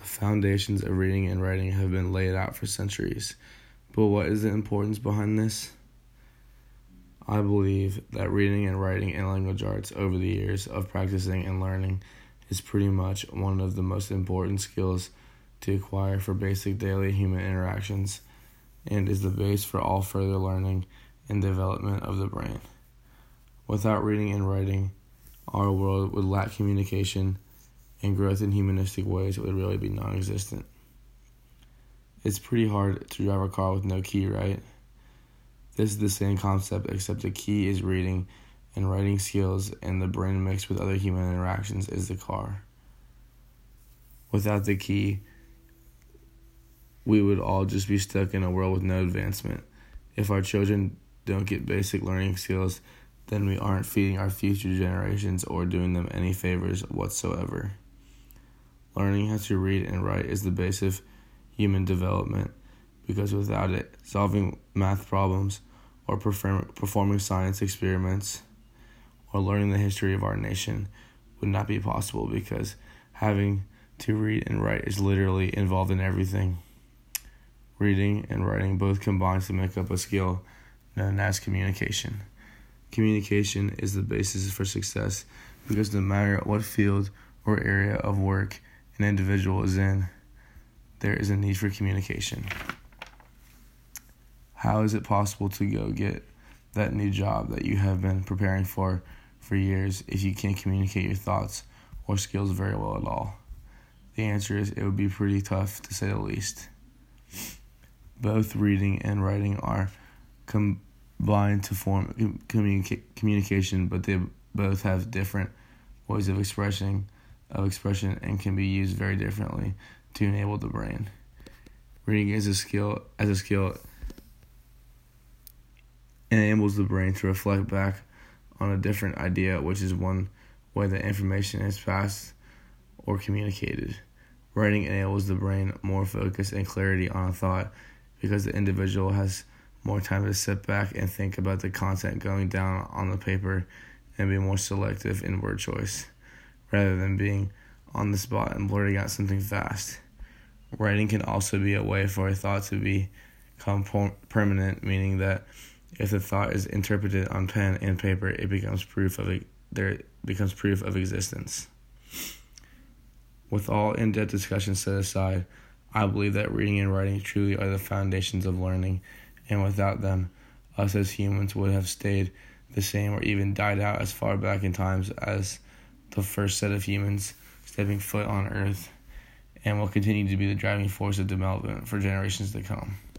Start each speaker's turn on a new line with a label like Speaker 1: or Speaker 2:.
Speaker 1: foundations of reading and writing have been laid out for centuries. But what is the importance behind this? I believe that reading and writing in language arts over the years of practicing and learning is pretty much one of the most important skills to acquire for basic daily human interactions and is the base for all further learning and development of the brain. Without reading and writing, our world would lack communication and growth in humanistic ways would really be non-existent. It's pretty hard to drive a car with no key, right? This is the same concept, except the key is reading and writing skills, and the brain mixed with other human interactions is the car. Without the key, we would all just be stuck in a world with no advancement. If our children don't get basic learning skills, then we aren't feeding our future generations or doing them any favors whatsoever. Learning how to read and write is the base of human development, because without it, solving math problems or performing science experiments or learning the history of our nation would not be possible, because having to read and write is literally involved in everything. Reading and writing both combine to make up a skill known as communication. Communication is the basis for success, because no matter what field or area of work an individual is in, there is a need for communication. How is it possible to go get that new job that you have been preparing for years if you can't communicate your thoughts or skills very well at all? The answer is it would be pretty tough, to say the least. Both reading and writing are combined to form communication, but they both have different ways of expression and can be used very differently to enable the brain. Reading as a skill enables the brain to reflect back on a different idea, which is one way that information is passed or communicated. Writing enables the brain more focus and clarity on a thought, because the individual has more time to sit back and think about the content going down on the paper and be more selective in word choice, rather than being on the spot and blurting out something fast. Writing can also be a way for a thought to become permanent, meaning that if the thought is interpreted on pen and paper, it becomes proof of existence. With all in-depth discussions set aside, I believe that reading and writing truly are the foundations of learning, and without them, us as humans would have stayed the same or even died out as far back in times as the first set of humans stepping foot on Earth, and will continue to be the driving force of development for generations to come.